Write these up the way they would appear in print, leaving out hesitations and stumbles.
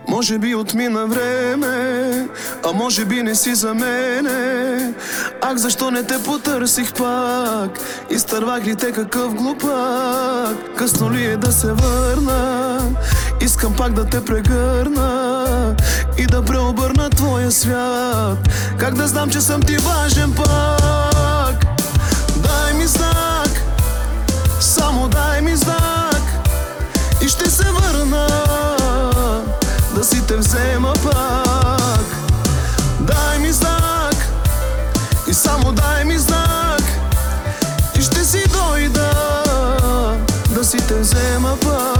Може би отмина време, а може би не си за мене. Ах, защо не те потърсих пак? Изтървах ли те, какъв глупак? Късно ли е да се върна? Искам пак да те прегърна и да преобърна твоя свят. Как да знам, че съм ти важен пак? Дай ми знак, само дай ми знак и ще се върна да си те взема пак. Дай ми знак и само дай ми знак и ще си дойда да си те взема пак.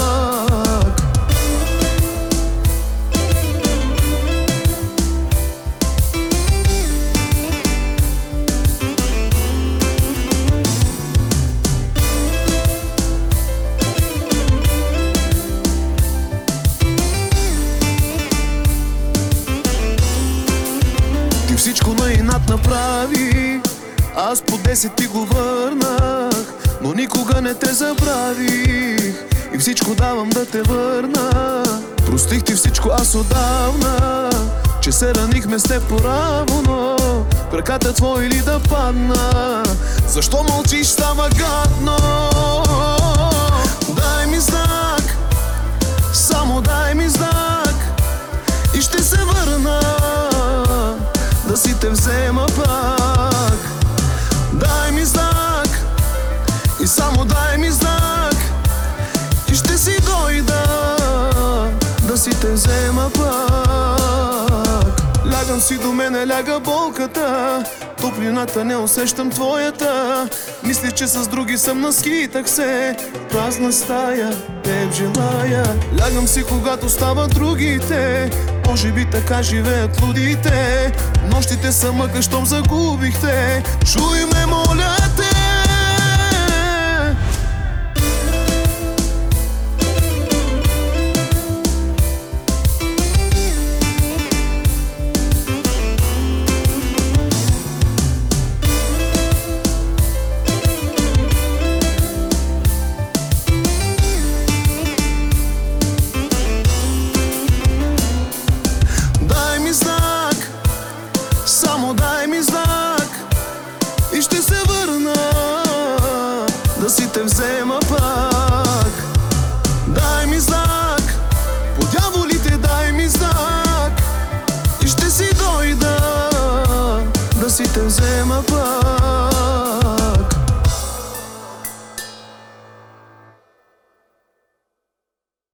Всичко на инат направи, аз по 10 ти го върнах, но никога не те забравих и всичко давам да те върна. Простих ти всичко аз отдавна, че се ранихме с теб по-раво, но краката твои ли да падна? Защо мълчиш, става гадно? Дай ми знак, само дай ми знак и ще се върна да си те взема пак. Дай ми знак и само дай ми знак и ще си дойда да си те взема пак. Лягам си до мене, ляга болката, топлината не усещам твоята. Мисля, че с други съм на ски таксе, празна стая, теб желая. Лягам си, когато стават другите, може би така живеят лудите. Нощите са мъка, щом загубихте. Чуй ме, моля